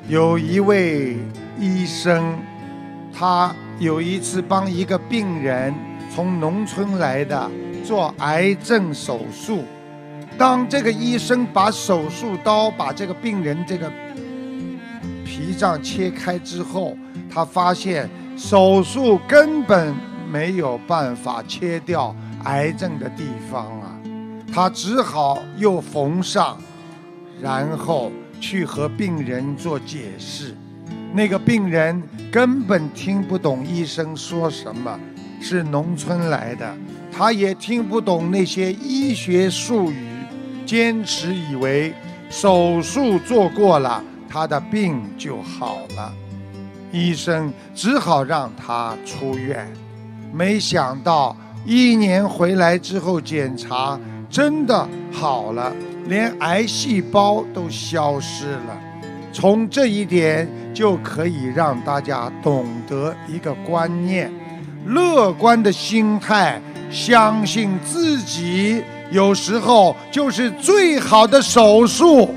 有一位医生，他有一次帮一个病人从农村来的做癌症手术。当这个医生把手术刀把这个病人这个脾脏切开之后，他发现手术根本没有办法切掉癌症的地方啊，他只好又缝上，然后去和病人做解释。那个病人根本听不懂医生说什么，是农村来的，他也听不懂那些医学术语，坚持以为手术做过了，他的病就好了。医生只好让他出院，没想到1年回来之后检查，真的好了，连癌细胞都消失了。从这一点就可以让大家懂得一个观念：乐观的心态，相信自己，有时候就是最好的手术。